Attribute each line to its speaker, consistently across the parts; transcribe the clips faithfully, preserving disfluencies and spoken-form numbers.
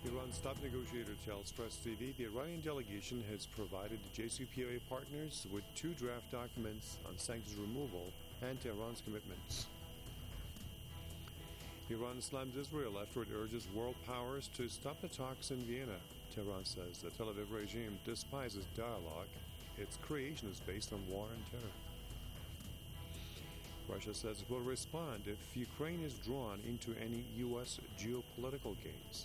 Speaker 1: Iran's top negotiator tells Press T V the Iranian delegation has provided the J C P O A partners with two draft documents on sanctions removal and Tehran's commitments. Iran slams Israel after it urges world powers to stop the talks in Vienna. Tehran says the Tel Aviv regime despises dialogue. Its creation is based on war and terror. Russia says it will respond if Ukraine is drawn into any U S geopolitical games.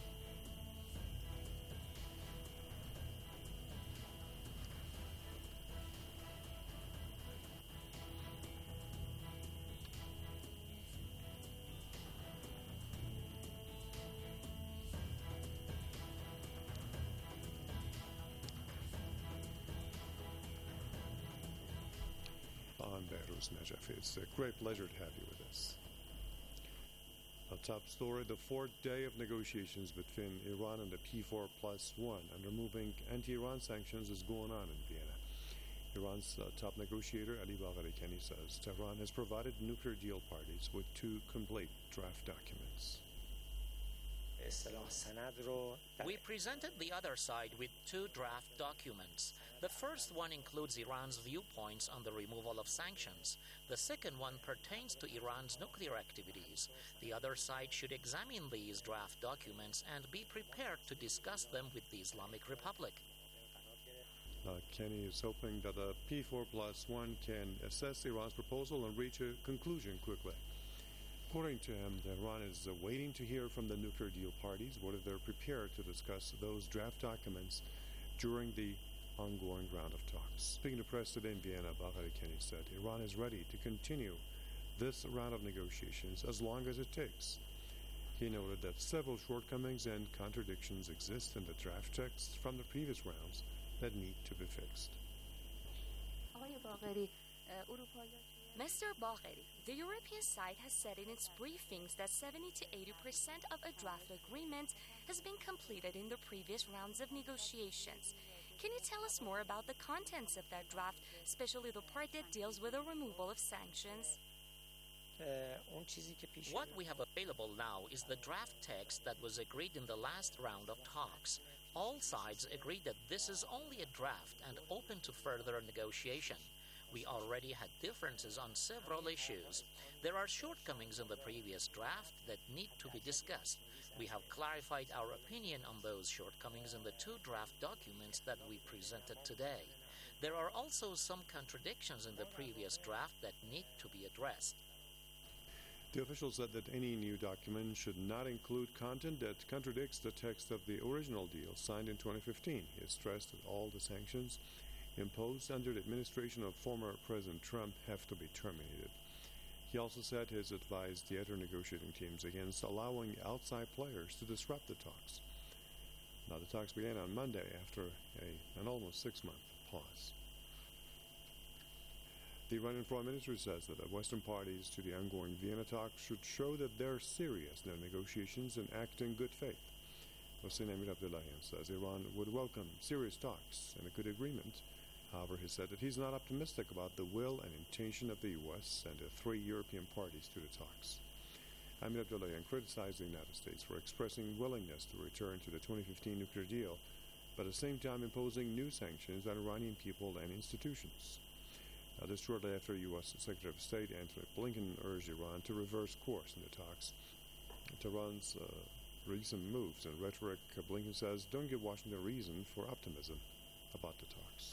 Speaker 1: On Behruz Najaf, it's a great pleasure to have you with us. A top story, the fourth day of negotiations between Iran and the P four plus one on removing anti-Iran sanctions is going on in Vienna. Iran's uh, top negotiator, Ali Bagheri Kani, says Tehran has provided nuclear deal parties with two complete draft documents.
Speaker 2: We presented the other side with two draft documents. The first one includes Iran's viewpoints on the removal of sanctions. The second one pertains to Iran's nuclear activities. The other side should examine these draft documents and be prepared to discuss them with the Islamic Republic.
Speaker 1: Uh, Kenny is hoping that the P four plus one can assess Iran's proposal and reach a conclusion quickly. According to him, Iran is uh, waiting to hear from the nuclear deal parties whether they're prepared to discuss those draft documents during the ongoing round of talks. Speaking to press today in Vienna, Bagheri Kani said Iran is ready to continue this round of negotiations as long as it takes. He noted that several shortcomings and contradictions exist in the draft texts from the previous rounds that need to be fixed.
Speaker 3: Mister Bagheri, the European side has said in its briefings that seventy to eighty percent of a draft agreement has been completed in the previous rounds of negotiations. Can you tell us more about the contents of that draft, especially the part that deals with the removal of sanctions?
Speaker 2: What we have available now is the draft text that was agreed in the last round of talks. All sides agreed that this is only a draft and open to further negotiation. We already had differences on several issues. There are shortcomings in the previous draft that need to be discussed. We have clarified our opinion on those shortcomings in the two draft documents that we presented today. There are also some contradictions in the previous draft that need to be addressed.
Speaker 1: The official said that any new document should not include content that contradicts the text of the original deal signed in twenty fifteen. He has stressed that all the sanctions imposed under the administration of former President Trump have to be terminated. He also said he has advised the other negotiating teams against allowing outside players to disrupt the talks. Now, the talks began on Monday after a, an almost six-month pause. The Iranian Foreign Ministry says that the Western parties to the ongoing Vienna talks should show that they're serious in their negotiations and act in good faith. Hossein Amir Abdullahian says Iran would welcome serious talks and a good agreement. However, he said that he's not optimistic about the will and intention of the U S and the three European parties to the talks. Amir Abdullahian criticized the United States for expressing willingness to return to the twenty fifteen nuclear deal, but at the same time imposing new sanctions on Iranian people and institutions. Now, this shortly after U S Secretary of State Antony Blinken urged Iran to reverse course in the talks. Tehran's uh, recent moves and rhetoric, Blinken says, don't give Washington reason for optimism about the talks.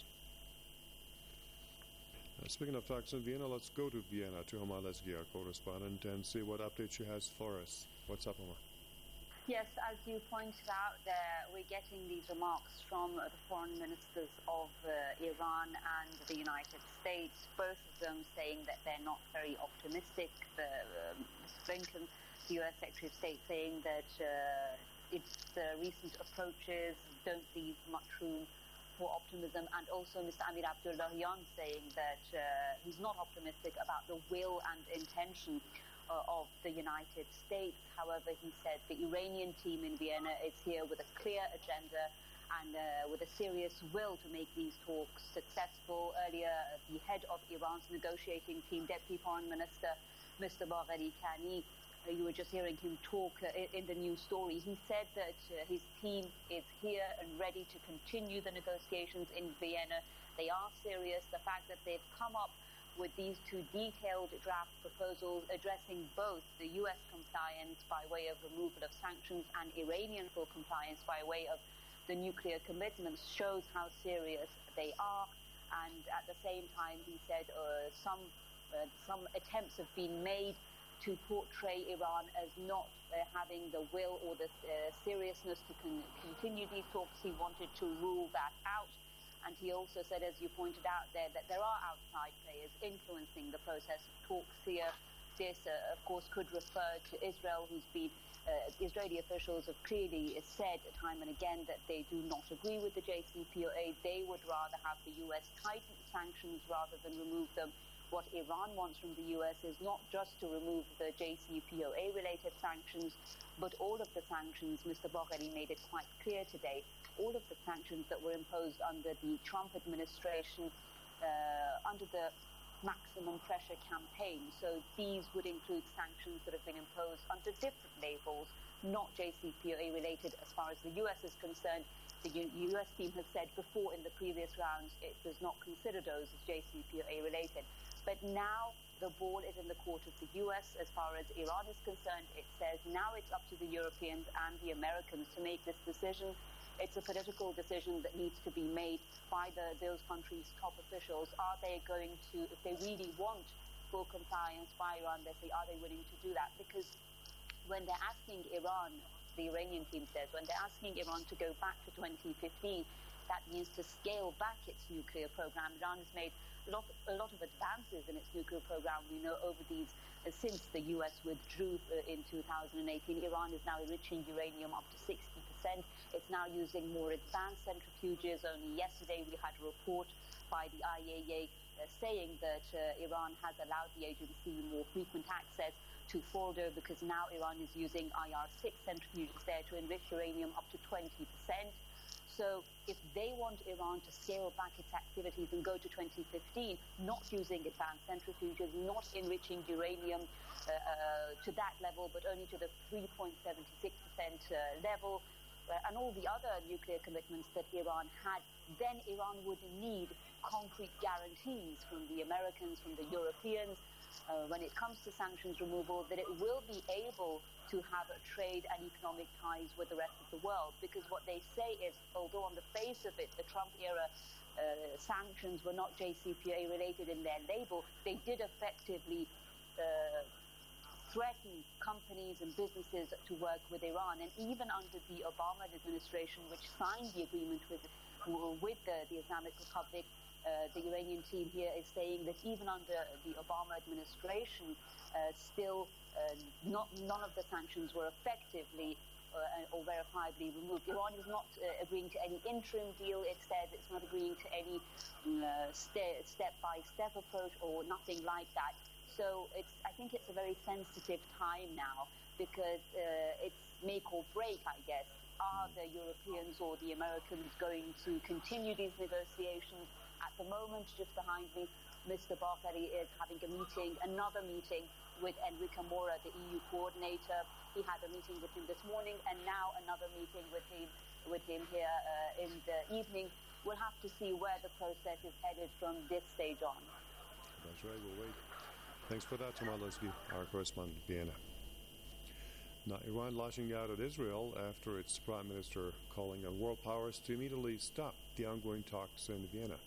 Speaker 1: Uh, speaking of talks in Vienna, let's go to Vienna to Homa Lesgi, our correspondent, and see what update she has for us. What's up, Homa?
Speaker 4: Yes, as you pointed out there, we're getting these remarks from the foreign ministers of uh, Iran and the United States, both of them saying that they're not very optimistic. The, um, Mister Blinken, the U S Secretary of State, saying that uh, its uh, recent approaches don't leave much room for optimism, and also Mister Amir Abdullahian saying that uh, he's not optimistic about the will and intention uh, of the United States. However, he said the Iranian team in Vienna is here with a clear agenda and uh, with a serious will to make these talks successful. Earlier, the head of Iran's negotiating team, Deputy Foreign Minister Mister Bagheri Kani, you were just hearing him talk uh, in the news story. He said that uh, his team is here and ready to continue the negotiations in Vienna. They are serious. The fact that they've come up with these two detailed draft proposals addressing both the U S compliance by way of removal of sanctions and Iranian full compliance by way of the nuclear commitments shows how serious they are. And at the same time, he said uh, some uh, some attempts have been made to portray Iran as not uh, having the will or the uh, seriousness to con- continue these talks. He wanted to rule that out. And he also said, as you pointed out there, that there are outside players influencing the process of talks here. This, uh, of course, could refer to Israel, who's been, uh, Israeli officials have clearly said time and again that they do not agree with the J C P O A. They would rather have the U S tighten sanctions rather than remove them. What Iran wants from the U S is not just to remove the J C P O A-related sanctions, but all of the sanctions. Mister Bagheri made it quite clear today, all of the sanctions that were imposed under the Trump administration, uh, under the maximum pressure campaign. So these would include sanctions that have been imposed under different labels, not J C P O A-related as far as the U S is concerned. The U- U.S. team has said before in the previous rounds it does not consider those as J C P O A-related. But now the ball is in the court of the U S as far as Iran is concerned. It says now it's up to the Europeans and the Americans to make this decision. It's a political decision that needs to be made by the, those countries' top officials. Are they going to, if they really want full compliance by Iran, they say, are they willing to do that? Because when they're asking Iran, the Iranian team says, when they're asking Iran to go back to twenty fifteen, that means to scale back its nuclear program. Iran has made a lot, a lot of advances in its nuclear program. We know over these, uh, since the U S withdrew uh, in two thousand eighteen, Iran is now enriching uranium up to sixty percent. It's now using more advanced centrifuges. Only yesterday we had a report by the I A E A uh, saying that uh, Iran has allowed the agency more frequent access to Fordo because now Iran is using I R six centrifuges there to enrich uranium up to twenty percent. So if they want Iran to scale back its activities and go to twenty fifteen, not using advanced centrifuges, not enriching uranium uh, uh, to that level, but only to the three point seven six percent uh, level, uh, and all the other nuclear commitments that Iran had, then Iran would need concrete guarantees from the Americans, from the Europeans, Uh, when it comes to sanctions removal, that it will be able to have a trade and economic ties with the rest of the world. Because what they say is, although on the face of it, the Trump-era uh, sanctions were not J C P O A related in their label, they did effectively uh, threaten companies and businesses to work with Iran. And even under the Obama administration, which signed the agreement with, with the, the Islamic Republic, Uh, the Iranian team here is saying that even under the Obama administration, uh, still uh, not, none of the sanctions were effectively uh, or verifiably removed. Iran is not uh, agreeing to any interim deal. It says it's not agreeing to any uh, ste- step-by-step approach or nothing like that. So it's, I think it's a very sensitive time now because uh, it's make or break, I guess. Are the Europeans or the Americans going to continue these negotiations? At the moment, just behind me, Mister Bagheri is having a meeting, another meeting with Enrique Mora, the E U coordinator. He had a meeting with him this morning, and now another meeting with him with him here uh, in the evening. We'll have to see where the process is headed from this stage on.
Speaker 1: That's right. We'll wait. Thanks for that, Tamar Leslie, our correspondent in Vienna. Now, Iran lashing out at Israel after its prime minister calling on world powers to immediately stop the ongoing talks in Vienna.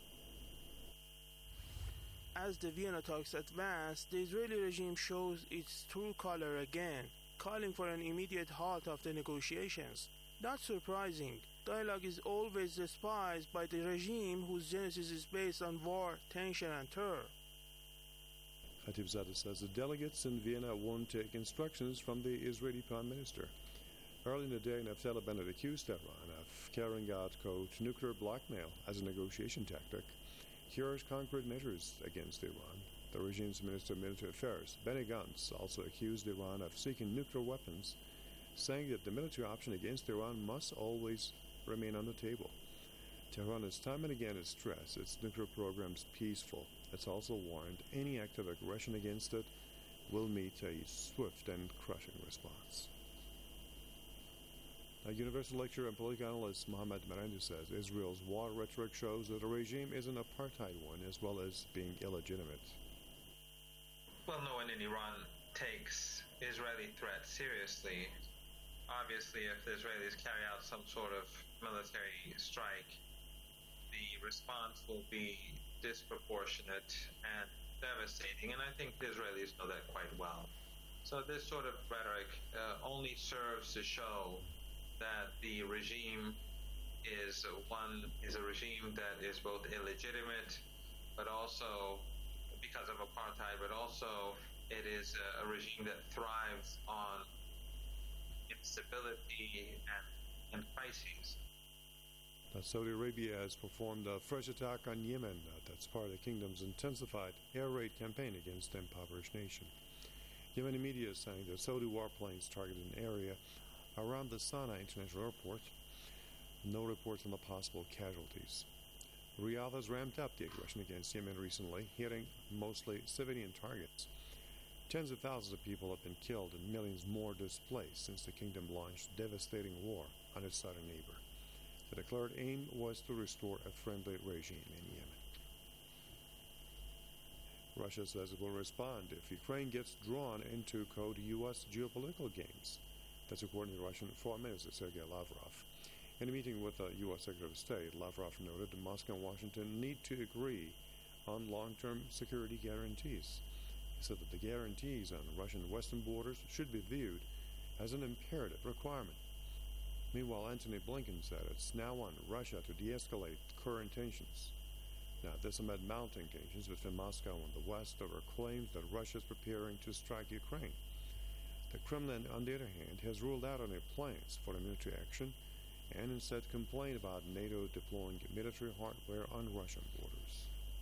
Speaker 5: As the Vienna talks advance, the Israeli regime shows its true color again, calling for an immediate halt of the negotiations. Not surprising, dialogue is always despised by the regime whose genesis is based on war, tension, and terror.
Speaker 1: Khatibzadeh says the delegates in Vienna won't take instructions from the Israeli prime minister. Early in the day, Naftali Bennett accused Tehran of carrying out, quote, nuclear blackmail as a negotiation tactic. Here's concrete measures against Iran. The regime's Minister of Military Affairs, Benny Gantz, also accused Iran of seeking nuclear weapons, saying that the military option against Iran must always remain on the table. Tehran has time and again stressed its nuclear programs peaceful. It's also warned any act of aggression against it will meet a swift and crushing response. A Universal lecturer and political analyst Mohammad Marandi says Israel's war rhetoric shows that the regime is an apartheid one as well as being illegitimate.
Speaker 6: Well, no one in Iran takes Israeli threat seriously. Obviously, if the Israelis carry out some sort of military strike, the response will be disproportionate and devastating, and I think the Israelis know that quite well. So this sort of rhetoric uh, only serves to show that the regime is one is a regime that is both illegitimate, but also because of apartheid, but also it is a, a regime that thrives on instability and, and crises.
Speaker 1: Now, Saudi Arabia has performed a fresh attack on Yemen. Uh, that's part of the kingdom's intensified air raid campaign against the impoverished nation. Yemeni media is saying that Saudi warplanes targeted an area around the Sana'a International Airport. No reports on the possible casualties. Riyadh has ramped up the aggression against Yemen recently, hitting mostly civilian targets. Tens of thousands of people have been killed and millions more displaced since the kingdom launched devastating war on its southern neighbor. The declared aim was to restore a friendly regime in Yemen. Russia says it will respond if Ukraine gets drawn into cold U S geopolitical games. That's according to Russian Foreign Minister Sergei Lavrov. In a meeting with the U S Secretary of State, Lavrov noted that Moscow and Washington need to agree on long-term security guarantees. He said that the guarantees on Russian western borders should be viewed as an imperative requirement. Meanwhile, Antony Blinken said it's now on Russia to de-escalate current tensions. Now, this amid mounting tensions between Moscow and the West over claims that Russia is preparing to strike Ukraine. The Kremlin, on the other hand, has ruled out any plans for a military action and instead complained about NATO deploying military hardware on Russian borders.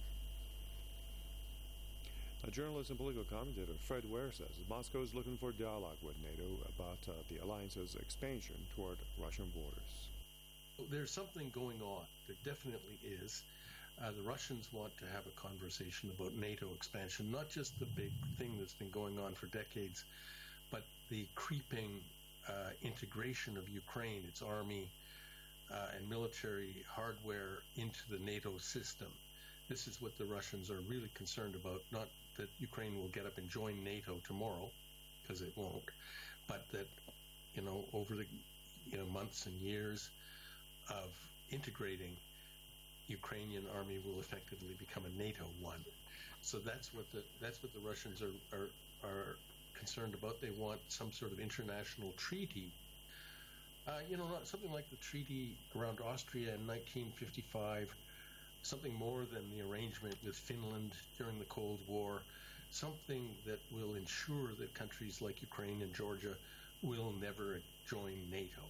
Speaker 1: A journalist and political commentator, Fred Ware, says that Moscow is looking for dialogue with NATO about uh, the alliance's expansion toward Russian borders.
Speaker 7: There's something going on. There definitely is. Uh, the Russians want to have a conversation about NATO expansion, not just the big thing that's been going on for decades, but the creeping uh, integration of Ukraine, its army uh, and military hardware into the NATO system. This is what the Russians are really concerned about, not that Ukraine will get up and join NATO tomorrow, because it won't, but that, you know, over the you know months and years of integrating, Ukrainian army will effectively become a NATO one. So that's what the that's what the Russians are are, are concerned about. They want some sort of international treaty. Uh, you know, not something like the treaty around Austria in nineteen fifty-five, something more than the arrangement with Finland during the Cold War, something that will ensure that countries like Ukraine and Georgia will never join NATO.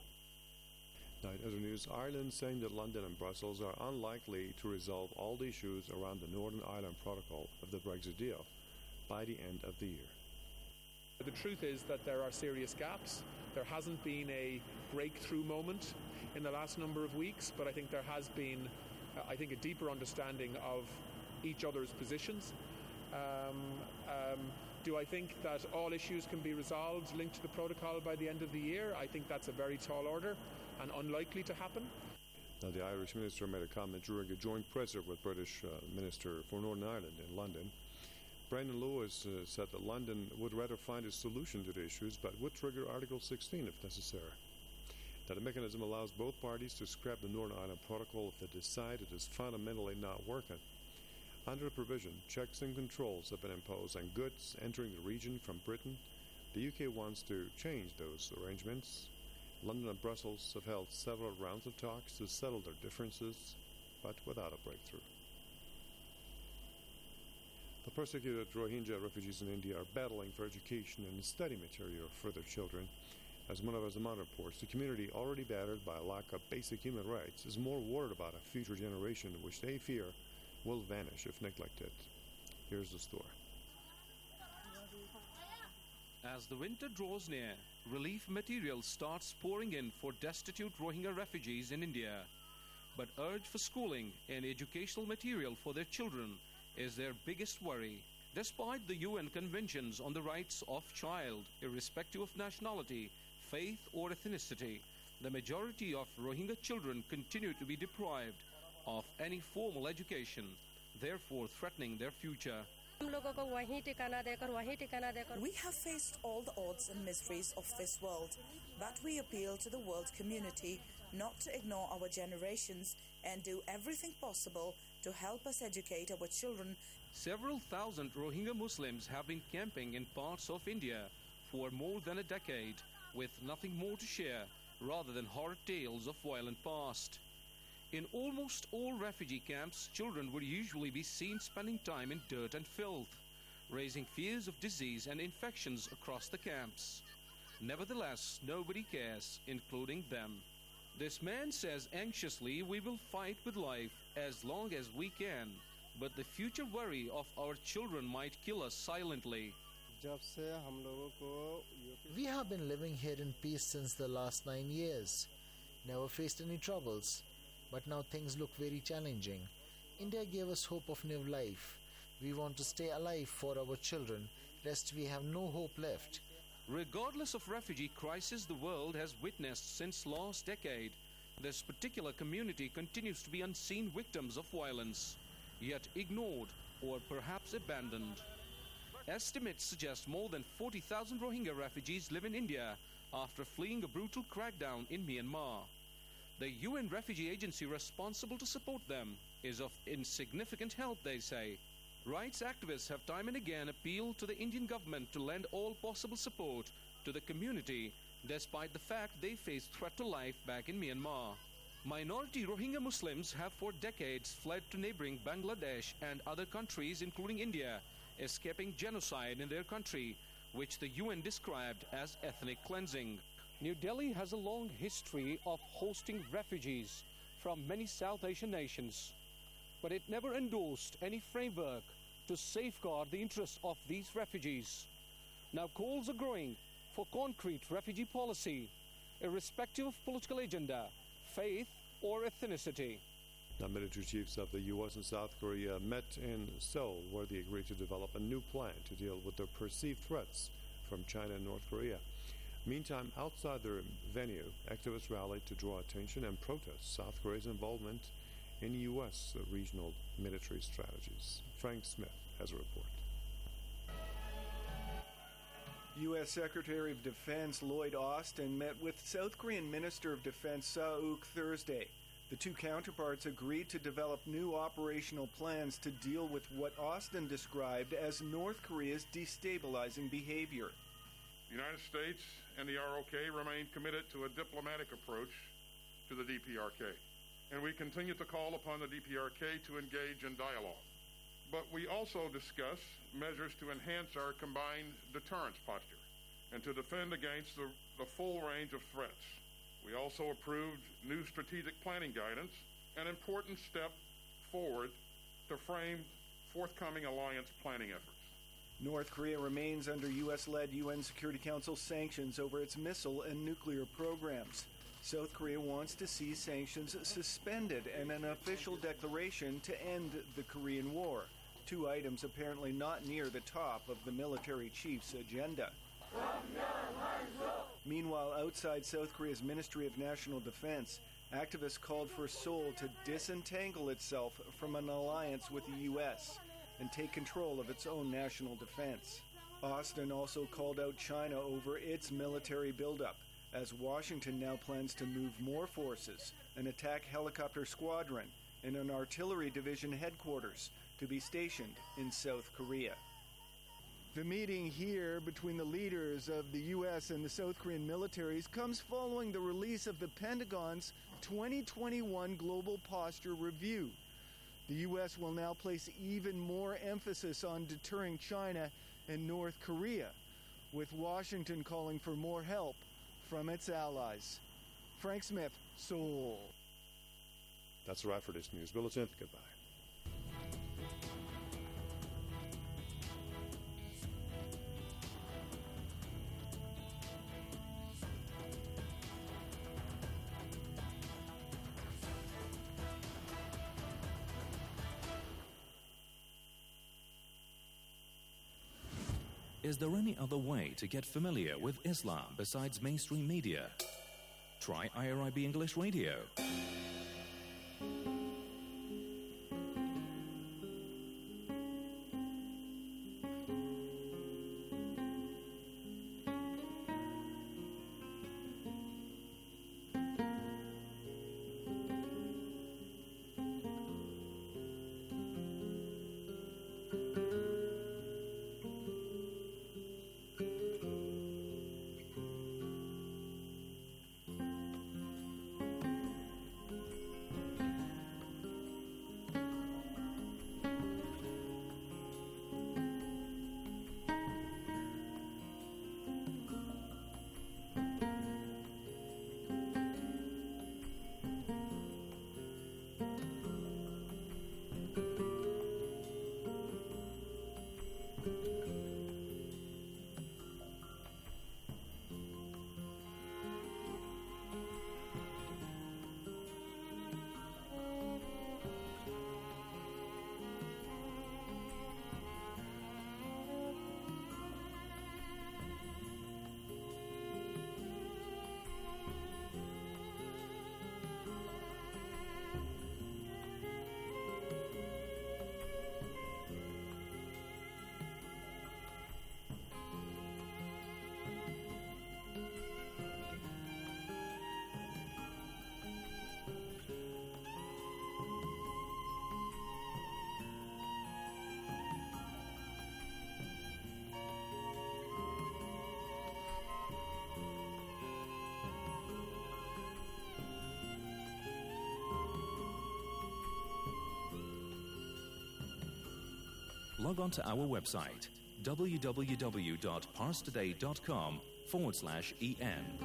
Speaker 1: Now, in other news, Ireland saying that London and Brussels are unlikely to resolve all the issues around the Northern Ireland Protocol of the Brexit deal by the end of the year.
Speaker 8: The truth is that there are serious gaps. There hasn't been a breakthrough moment in the last number of weeks, but I think there has been, uh, I think, a deeper understanding of each other's positions. Um, um, do I think that all issues can be resolved linked to the protocol by the end of the year? I think that's a very tall order and unlikely to happen.
Speaker 1: Now, the Irish minister made a comment during a joint presser with British uh, Minister for Northern Ireland in London. Brendan Lewis uh, said that London would rather find a solution to the issues, but would trigger Article sixteen if necessary. Now, the mechanism allows both parties to scrap the Northern Ireland Protocol if they decide it is fundamentally not working. Under the provision, checks and controls have been imposed on goods entering the region from Britain. The U K wants to change those arrangements. London and Brussels have held several rounds of talks to settle their differences, but without a breakthrough. The persecuted Rohingya refugees in India are battling for education and study material for their children. As one of our Zaman reports, the community, already battered by a lack of basic human rights, is more worried about a future generation which they fear will vanish if neglected. Here's the story.
Speaker 9: As the winter draws near, relief material starts pouring in for destitute Rohingya refugees in India. But urge for schooling and educational material for their children is their biggest worry. Despite the U N Conventions on the Rights of Child, irrespective of nationality, faith or ethnicity, the majority of Rohingya children continue to be deprived of any formal education, therefore threatening their future.
Speaker 10: We have faced all the odds and miseries of this world, but we appeal to the world community not to ignore our generations and do everything possible to help us educate our children.
Speaker 9: Several thousand Rohingya Muslims have been camping in parts of India for more than a decade, with nothing more to share rather than horror tales of violent past. In almost all refugee camps, children would usually be seen spending time in dirt and filth, raising fears of disease and infections across the camps. Nevertheless, nobody cares, including them. This man says anxiously, "We will fight with life as long as we can, but the future worry of our children might kill us silently."
Speaker 11: We have been living here in peace since the last nine years. Never faced any troubles. But now things look very challenging. India gave us hope of new life. We want to stay alive for our children, lest we have no hope left.
Speaker 9: Regardless of refugee crisis the world has witnessed since last decade, this particular community continues to be unseen victims of violence, yet ignored or perhaps abandoned. Estimates suggest more than forty thousand Rohingya refugees live in India after fleeing a brutal crackdown in Myanmar. The U N refugee agency responsible to support them is of insignificant help, they say. Rights activists have time and again appealed to the Indian government to lend all possible support to the community, despite the fact they face threat to life back in Myanmar. Minority Rohingya Muslims have for decades fled to neighboring Bangladesh and other countries, including India, escaping genocide in their country, which the U N described as ethnic cleansing. New Delhi has a long history of hosting refugees from many South Asian nations, but it never endorsed any framework to safeguard the interests of these refugees. Now calls are growing for concrete refugee policy, irrespective of political agenda, faith or ethnicity.
Speaker 1: Now, military chiefs of the U S and South Korea met in Seoul, where they agreed to develop a new plan to deal with the perceived threats from China and North Korea. Meantime, outside their venue, activists rallied to draw attention and protest South Korea's involvement in U S regional military strategies. Frank Smith has a report.
Speaker 12: U S Secretary of Defense Lloyd Austin met with South Korean Minister of Defense Seo-uk Thursday. The two counterparts agreed to develop new operational plans to deal with what Austin described as North Korea's destabilizing behavior.
Speaker 13: The United States and the R O K remain committed to a diplomatic approach to the D P R K, and we continue to call upon the D P R K to engage in dialogue. But we also discuss measures to enhance our combined deterrence posture and to defend against the, the full range of threats. We also approved new strategic planning guidance, an important step forward to frame forthcoming alliance planning efforts.
Speaker 12: North Korea remains under U S-led U N Security Council sanctions over its missile and nuclear programs. South Korea wants to see sanctions suspended and an official declaration to end the Korean War, two items apparently not near the top of the military chief's agenda. Meanwhile, outside South Korea's Ministry of National Defense, activists called for Seoul to disentangle itself from an alliance with the U S and take control of its own national defense. Austin also called out China over its military buildup, as Washington now plans to move more forces, an attack helicopter squadron, and an artillery division headquarters to be stationed in South Korea. The meeting here between the leaders of the U S and the South Korean militaries comes following the release of the Pentagon's twenty twenty-one Global Posture Review. The U S will now place even more emphasis on deterring China and North Korea, with Washington calling for more help from its allies. Frank Smith, Seoul.
Speaker 1: That's a wrap for this news bulletin. Goodbye.
Speaker 14: Is there any other way to get familiar with Islam besides mainstream media? Try I R I B English Radio. Log on to our website, www.parstoday.com forward slash en.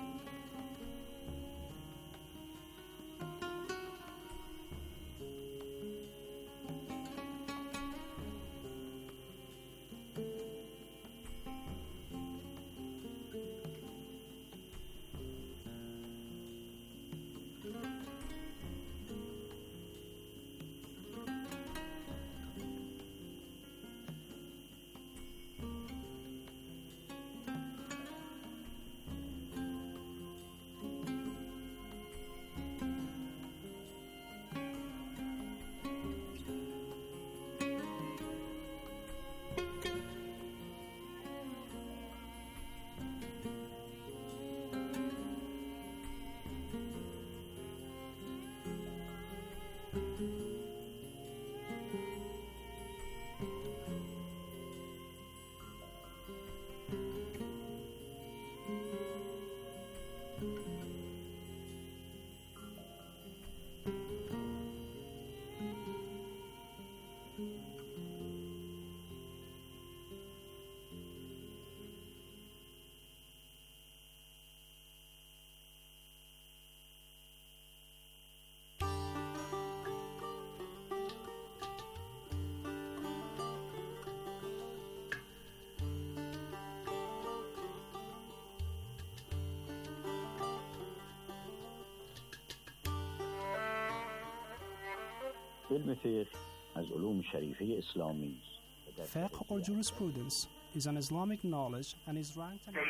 Speaker 15: علم فقه از علوم شریفه اسلامی است.
Speaker 16: Fiqh or jurisprudence is an Islamic knowledge and is ranked an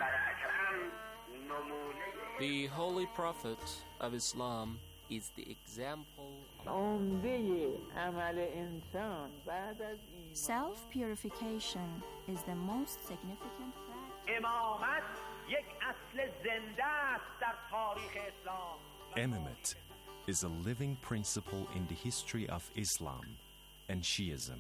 Speaker 17: The Holy Prophet of Islam is the example
Speaker 18: Self-purification is the most significant fact.
Speaker 19: Imamate is a living principle in the history of Islam and Shiism.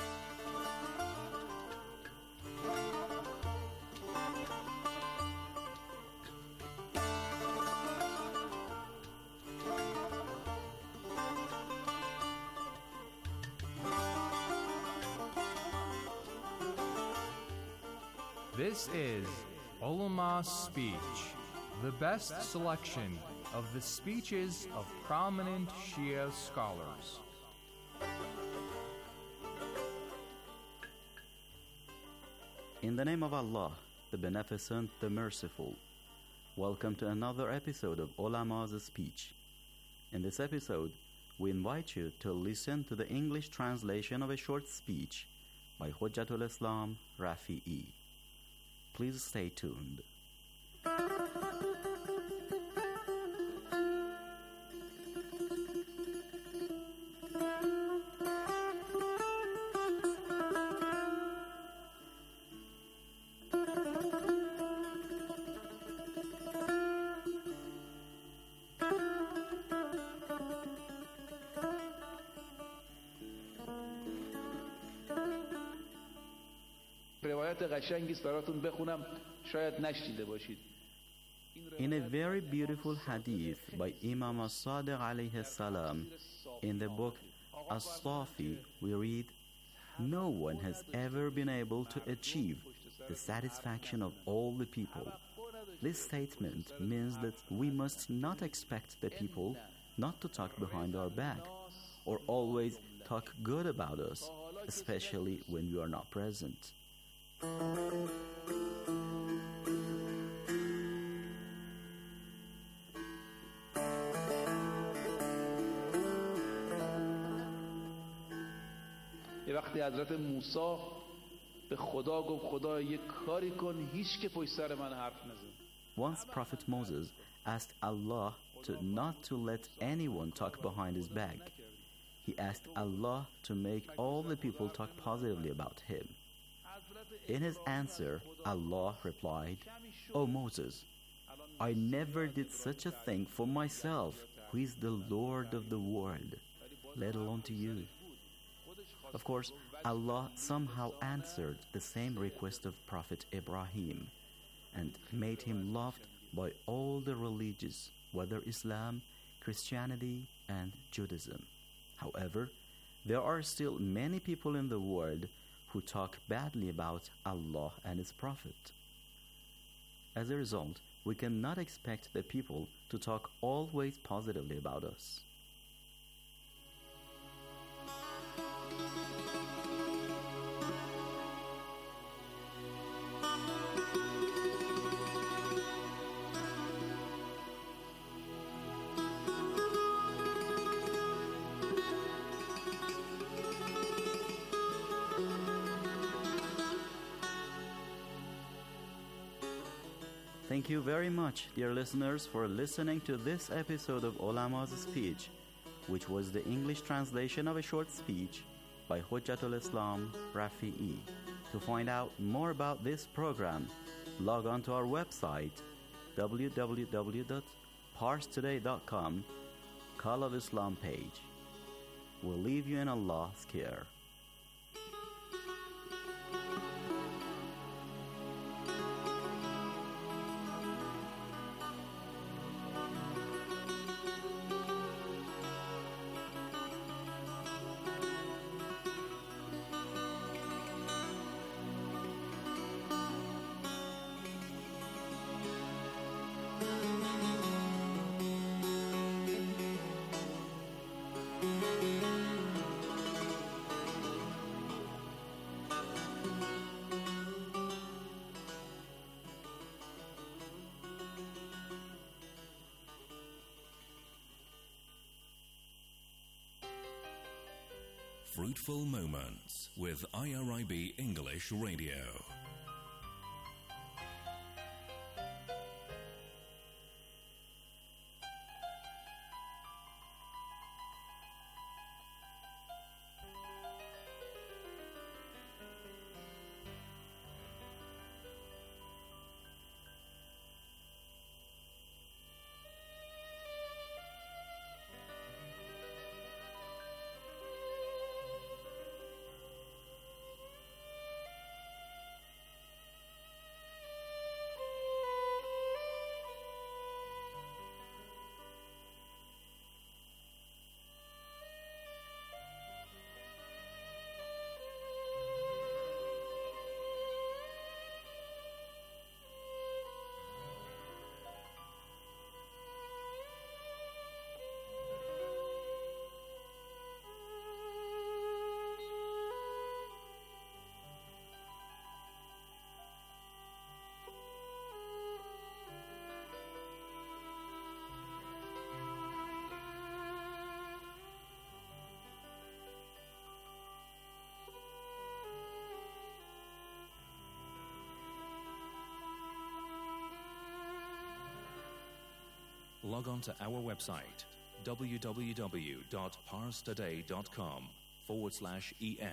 Speaker 20: This is Ulama's Speech, the best selection of the speeches of prominent Shia scholars.
Speaker 21: In the name of Allah, the Beneficent, the Merciful, welcome to another episode of Ulama's Speech. In this episode, we invite you to listen to the English translation of a short speech by Hujjatul Islam Rafi'i. Please stay tuned. In a very beautiful hadith by Imam as-Sadiq alayhi salam, in the book As-Safi, we read, "No one has ever been able to achieve the satisfaction of all the people." This statement means that we must not expect the people not to talk behind our back or always talk good about us, especially when we are not present.
Speaker 3: یه وقتی حضرت موسی به خدا گفت خدا یه کاری کن هیچ که پشت سر من حرف نزن.
Speaker 21: Once Prophet Moses asked Allah to not to let anyone talk behind his back. He asked Allah to make all the people talk positively about him. In his answer, Allah replied, "O Moses, I never did such a thing for myself, who is the Lord of the world, let alone to you." Of course, Allah somehow answered the same request of Prophet Ibrahim and made him loved by all the religions, whether Islam, Christianity, and Judaism. However, there are still many people in the world who talk badly about Allah and His Prophet. As a result, we cannot expect the people to talk always positively about us. Thank you very much, dear listeners, for listening to this episode of Ulama's Speech, which was the English translation of a short speech by Hujjatul Islam Rafi'i. To find out more about this program, log on to our website, w w w dot pars today dot com, Call of Islam page. We'll leave you in Allah's care.
Speaker 14: Fruitful Moments with I R I B English Radio. log on to our website, www.parstoday.com forward slash en.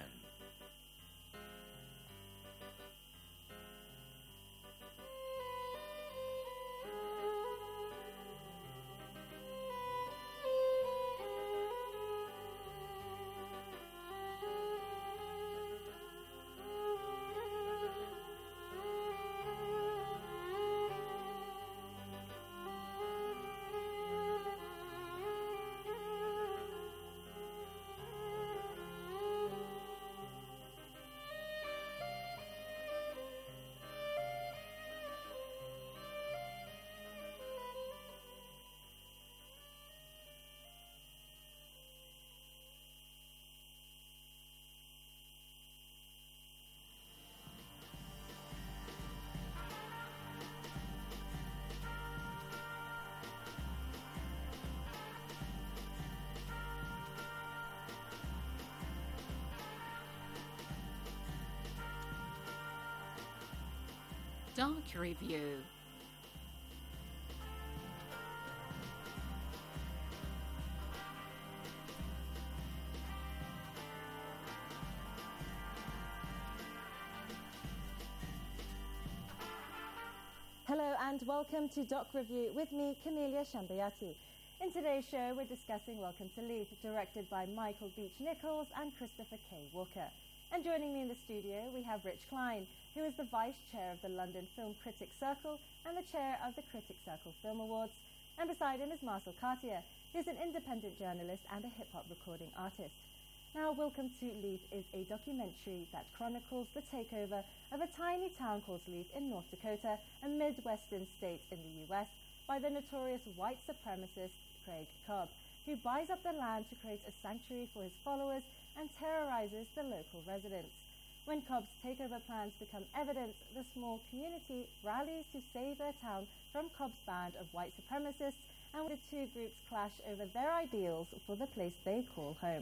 Speaker 2: Doc Review.
Speaker 22: Hello and welcome to Doc Review with me, Camelia Shambayati. In today's show, we're discussing Welcome to Leith, directed by Michael Beach-Nichols and Christopher K. Walker. And joining me in the studio, we have Rich Klein, who is the Vice Chair of the London Film Critics Circle and the Chair of the Critics Circle Film Awards. And beside him is Marcel Cartier, who's an independent journalist and a hip-hop recording artist. Now, Welcome to Leith is a documentary that chronicles the takeover of a tiny town called Leith in North Dakota, a Midwestern state in the U S, by the notorious white supremacist Craig Cobb, who buys up the land to create a sanctuary for his followers and terrorizes the local residents. When Cobb's takeover plans become evident, the small community rallies to save their town from Cobb's band of white supremacists, and the two groups clash over their ideals for the place they call home.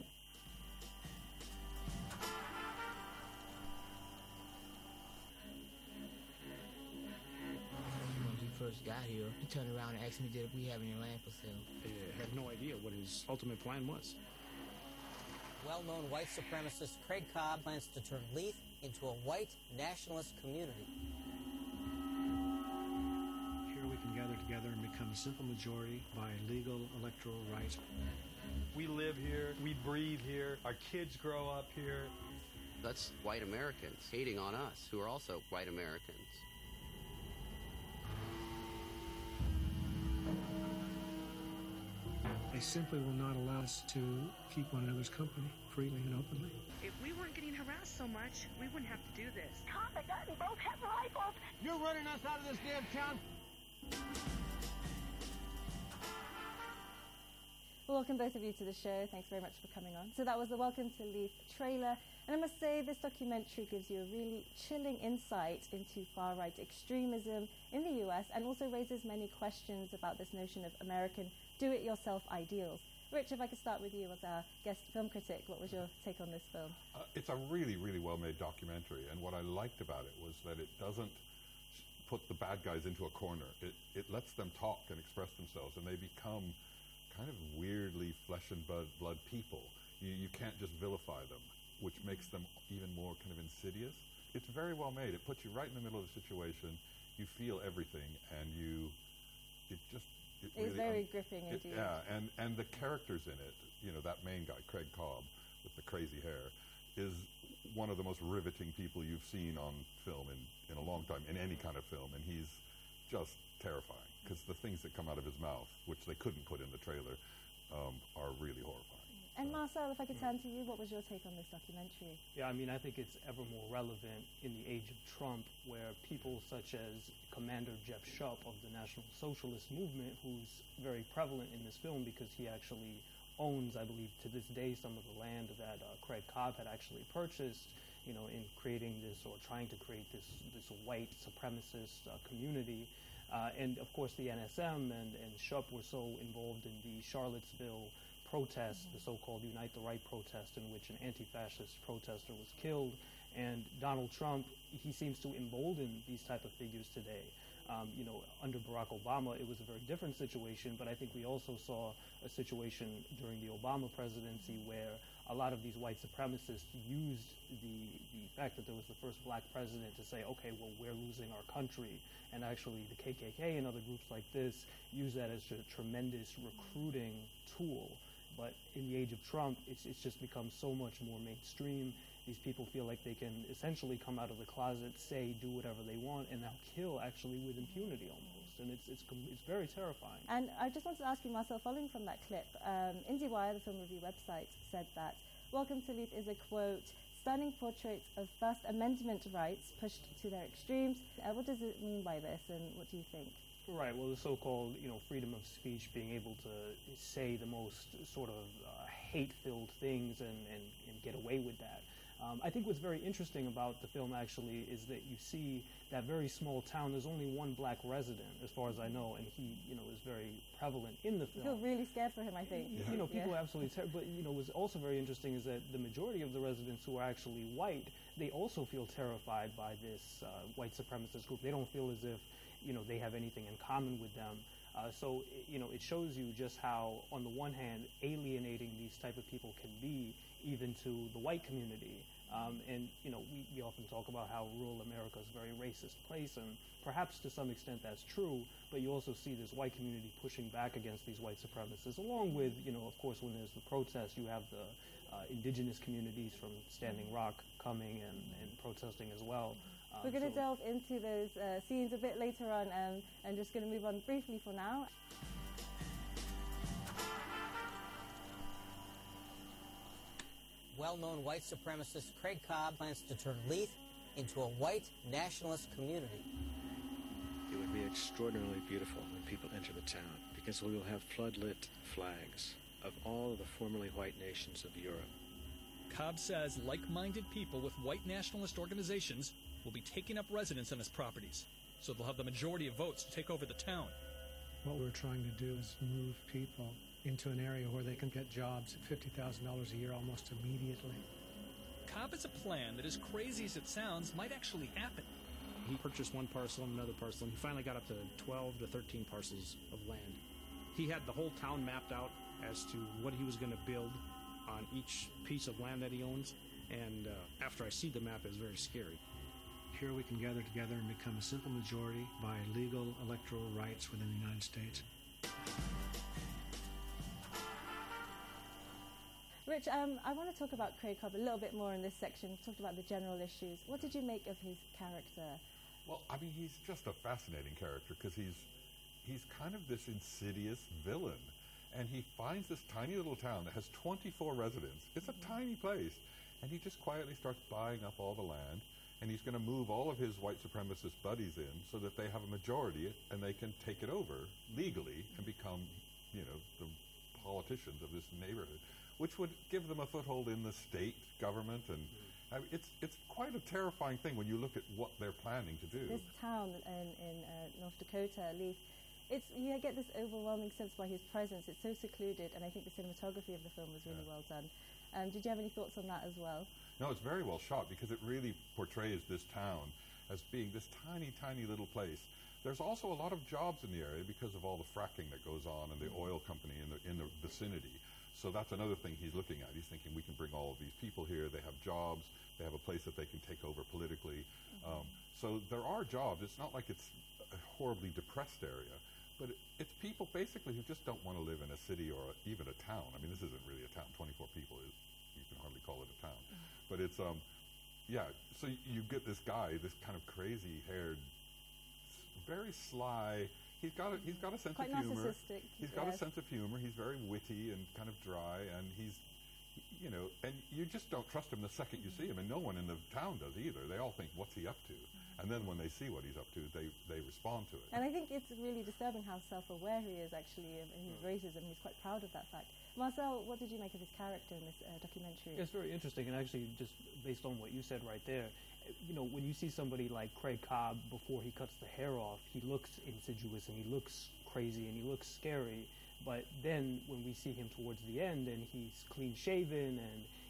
Speaker 23: When we first got here, he turned around and asked me did we have any land for sale.
Speaker 24: I had no idea what his ultimate plan was.
Speaker 25: Well-known white supremacist Craig Cobb plans to turn Leith into a white nationalist community.
Speaker 24: Here we can gather together and become a simple majority by legal electoral rights.
Speaker 26: We live here, we breathe here, our kids grow up here.
Speaker 27: That's white Americans hating on us, who are also white Americans.
Speaker 24: They simply will not allow us to keep one another's company freely and openly.
Speaker 28: If we weren't getting harassed so much, we wouldn't have to do this.
Speaker 29: Tom and Daddy both have rifles.
Speaker 23: You're running us out of this damn town.
Speaker 22: Welcome both of you to the show. Thanks very much for coming on. So that was the Welcome to Leith trailer. And I must say, this documentary gives you a really chilling insight into far-right extremism in the U S and also raises many questions about this notion of American do-it-yourself ideals. Rich, if I could start with you as our guest film critic, what was your take on this film?
Speaker 30: Uh, it's a really, really well-made documentary, and what I liked about it was that it doesn't put the bad guys into a corner. It, it lets them talk and express themselves, and they become kind of weirdly flesh and blood, blood people. You, you can't just vilify them, which makes them even more kind of insidious. It's very well made. It puts you right in the middle of the situation. You feel everything, and you, it just, It
Speaker 22: it's
Speaker 30: really,
Speaker 22: very
Speaker 30: um,
Speaker 22: gripping
Speaker 30: it,
Speaker 22: indeed.
Speaker 30: Yeah, and, and the characters in it, you know, that main guy, Craig Cobb, with the crazy hair, is one of the most riveting people you've seen on film in, in a long time, in any kind of film, and he's just terrifying, because the things that come out of his mouth, which they couldn't put in the trailer, um, are really horrifying.
Speaker 22: And Marcel, if I could turn to you, what was your take on this documentary?
Speaker 31: Yeah, I mean, I think it's ever more relevant in the age of Trump, where people such as Commander Jeff Shupp of the National Socialist Movement, who's very prevalent in this film because he actually owns, I believe, to this day, some of the land that uh, Craig Cobb had actually purchased, you know, in creating this or trying to create this, this white supremacist uh, community. Uh, and, of course, the N S M and, and Shupp were so involved in the Charlottesville protest, mm-hmm. the so-called Unite the Right protest, in which an anti-fascist protester was killed. And Donald Trump, he seems to embolden these type of figures today. Um, you know, under Barack Obama, it was a very different situation, but I think we also saw a situation during the Obama presidency where a lot of these white supremacists used the, the fact that there was the first black president to say, okay, well, we're losing our country. And actually the K K K and other groups like this use that as a tremendous recruiting tool. But in the age of Trump, it's, it's just become so much more mainstream. These people feel like they can essentially come out of the closet, say, do whatever they want, and now kill actually with impunity almost. And it's it's it's very terrifying.
Speaker 22: And I just wanted to ask you, Marcel, following from that clip, um, IndieWire, the film review website, said that Welcome to Leith is a, quote, stunning portrait of First Amendment rights pushed to their extremes. Uh, what does it mean by this, and what do you think?
Speaker 31: Right, well, the so-called, you know, freedom of speech, being able to say the most sort of uh, hate-filled things and, and, and get away with that. Um, I think what's very interesting about the film, actually, is that you see that very small town. There's only one black resident, as far as I know, and he, you know, is very prevalent in the film.
Speaker 22: I feel really scared for him, I think.
Speaker 31: You know, people
Speaker 22: yeah.
Speaker 31: are absolutely terrible. But, you know, what's also very interesting is that the majority of the residents who are actually white, they also feel terrified by this uh, white supremacist group. They don't feel as if, you know, they have anything in common with them. Uh, so, you know, it shows you just how, on the one hand, alienating these type of people can be, even to the white community. Um, and, you know, we, we often talk about how rural America is a very racist place, and perhaps to some extent that's true, but you also see this white community pushing back against these white supremacists, along with, you know, of course, when there's the protests, you have the uh, indigenous communities from Standing Rock coming and, and protesting as well. Um,
Speaker 22: We're going to
Speaker 31: so
Speaker 22: delve into those uh, scenes a bit later on, um, and just going to move on briefly for now.
Speaker 25: Well-known white supremacist Craig Cobb plans to turn Leith into a white nationalist community.
Speaker 1: It would be extraordinarily beautiful when people enter the town, because we will have flood-lit flags of all of the formerly white nations of Europe.
Speaker 4: Cobb says like-minded people with white nationalist organizations will be taking up residence on his properties, so they'll have the majority of votes to take over the town.
Speaker 24: What we're trying to do is move people into an area where they can get jobs at fifty thousand dollars a year almost immediately.
Speaker 4: Cobb has a plan that, as crazy as it sounds, might actually happen.
Speaker 5: He purchased one parcel and another parcel, and he finally got up to twelve to thirteen parcels of land. He had the whole town mapped out as to what he was going to build on each piece of land that he owns, and uh, after I see the map, it's very scary.
Speaker 24: Here we can gather together and become a simple majority by legal electoral rights within the United States.
Speaker 22: Rich, um, I want to talk about Craig Cobb a little bit more in this section. We've talked about the general issues. What did you make of his character?
Speaker 30: Well, I mean, he's just a fascinating character because he's he's kind of this insidious villain. And he finds this tiny little town that has twenty-four residents. It's a mm-hmm. tiny place. And he just quietly starts buying up all the land. And he's going to move all of his white supremacist buddies in so that they have a majority and they can take it over legally and become, you know, the politicians of this neighborhood, which would give them a foothold in the state government. And mm. I mean, it's it's quite a terrifying thing when you look at what they're planning to do.
Speaker 22: This town in, in uh, North Dakota, Leith, it's, you get this overwhelming sense by his presence. It's so secluded, and I think the cinematography of the film was really yeah. well done. Um, did you have any thoughts on that as well?
Speaker 30: No, it's very well shot because it really portrays this town as being this tiny, tiny little place. There's also a lot of jobs in the area because of all the fracking that goes on and the oil company in the in the vicinity. So that's another thing he's looking at. He's thinking we can bring all of these people here. They have jobs. They have a place that they can take over politically. Mm-hmm. Um, so there are jobs. It's not like it's a horribly depressed area, but it, it's people basically who just don't want to live in a city or a, even a town. I mean, this isn't really a town. twenty-four people is, you can hardly call it a town. Mm-hmm. But it's, um, yeah, so you get this guy, this kind of crazy-haired, very sly. He's got a, he's got a sense
Speaker 22: Quite
Speaker 30: of humor.
Speaker 22: narcissistic.
Speaker 30: He's got
Speaker 22: yes.
Speaker 30: a sense of humor. He's very witty and kind of dry, and he's, you know, and you just don't trust him the second you see him, and no one in the town does either. They all think, what's he up to? And then when they see what he's up to, they, they respond to it.
Speaker 22: And I think it's really disturbing how self-aware he is, actually, of his racism. He's quite proud of that fact. Marcel, what did you make of his character in this uh, documentary?
Speaker 31: It's very interesting, and actually, just based on what you said right there, you know, when you see somebody like Craig Cobb before he cuts the hair off, he looks insidious and he looks crazy and he looks scary. But then when we see him towards the end and he's clean shaven and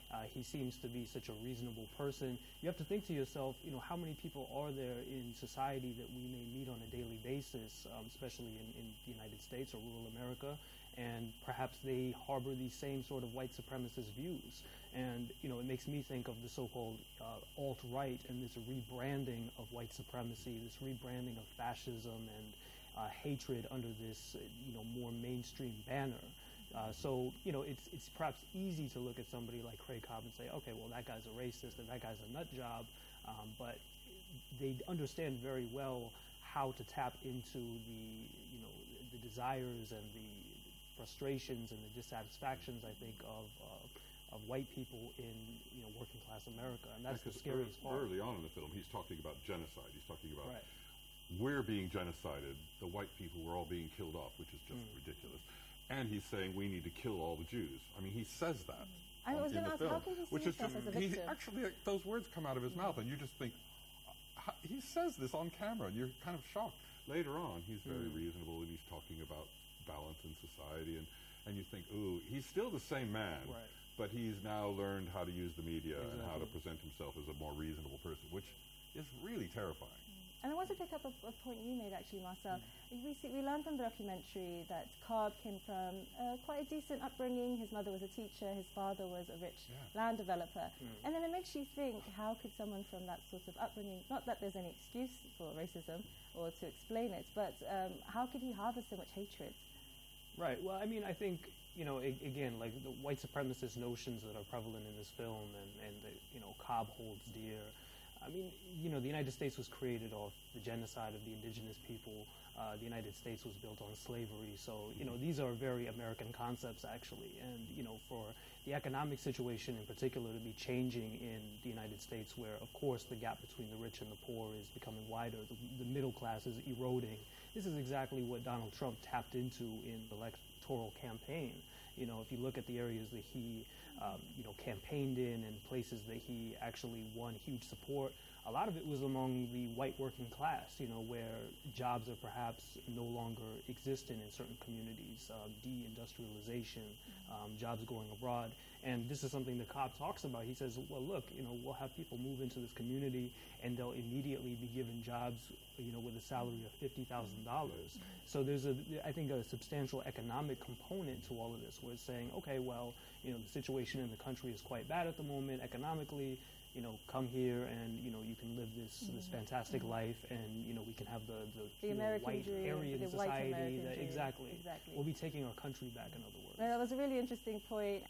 Speaker 31: Uh, he seems to be such a reasonable person. You have to think to yourself, you know, how many people are there in society that we may meet on a daily basis, um, especially in, in the United States or rural America, and perhaps they harbor these same sort of white supremacist views. And, you know, it makes me think of the so-called uh, alt-right and this rebranding of white supremacy, this rebranding of fascism and uh, hatred under this, uh, you know, more mainstream banner. Uh, so, you know, it's it's perhaps easy to look at somebody like Craig Cobb and say, okay, well, that guy's a racist and that guy's a nut job, um, but they understand very well how to tap into the, you know, the desires and the frustrations and the dissatisfactions, I think, of uh, of white people in, you know, working class America, and that's
Speaker 30: yeah,
Speaker 31: the scariest part.
Speaker 30: Early on in the film, he's talking about genocide. He's talking about
Speaker 31: right.
Speaker 30: we're being genocided, the white people were all being killed off, which is just mm. ridiculous. And he's saying we need to kill all the Jews. I mean, he says that
Speaker 22: I was
Speaker 30: in
Speaker 22: gonna
Speaker 30: the
Speaker 22: ask,
Speaker 30: film,
Speaker 22: how can he see
Speaker 30: which is
Speaker 22: himself
Speaker 30: just,
Speaker 22: as a
Speaker 30: he
Speaker 22: victim?
Speaker 30: actually like, those words come out of his mm. mouth, and you just think uh, he says this on camera, and you're kind of shocked. Later on, he's very mm. reasonable, and he's talking about balance in society, and, and you think, ooh, he's still the same man,
Speaker 31: right.
Speaker 30: but he's now learned how to use the media
Speaker 31: exactly.
Speaker 30: and how to present himself as a more reasonable person, which is really terrifying.
Speaker 22: And I want to pick up a, a point you made, actually, Marcel. Mm. We, see, we learned from the documentary that Cobb came from uh, quite a decent upbringing. His mother was a teacher. His father was a rich yeah. land developer. Mm. And then it makes you think, how could someone from that sort of upbringing, not that there's any excuse for racism or to explain it, but um, how could he harbor so much hatred?
Speaker 31: Right. Well, I mean, I think, you know, I- again, like the white supremacist notions that are prevalent in this film and, and the, you know, Cobb holds dear. I mean, you know, the United States was created off the genocide of the indigenous people. Uh, the United States was built on slavery. So, you know, these are very American concepts, actually. And, you know, for the economic situation in particular to be changing in the United States, where, of course, the gap between the rich and the poor is becoming wider, the, the middle class is eroding. This is exactly what Donald Trump tapped into in the electoral campaign. You know, if you look at the areas that he, um, you know, campaigned in and places that he actually won huge support, a lot of it was among the white working class, you know, where jobs are perhaps no longer existent in certain communities, uh, deindustrialization, um, jobs going abroad. And this is something that Cobb talks about. He says, well, look, you know, we'll have people move into this community and they'll immediately be given jobs, you know, with a salary of fifty thousand dollars. So there's, a, I think, a substantial economic component to all of this, where it's saying, okay, well, you know, the situation in the country is quite bad at the moment economically. You know, come here and, you know, you can live this mm-hmm. this fantastic mm-hmm. life, and, you know, we can have the, the,
Speaker 22: the
Speaker 31: you know,
Speaker 22: American
Speaker 31: white
Speaker 22: dream,
Speaker 31: Aryan
Speaker 22: the
Speaker 31: society.
Speaker 22: white American
Speaker 31: that,
Speaker 22: dream.
Speaker 31: Exactly.
Speaker 22: Exactly.
Speaker 31: We'll be taking our country back, in other words.
Speaker 22: No, that was a really interesting point.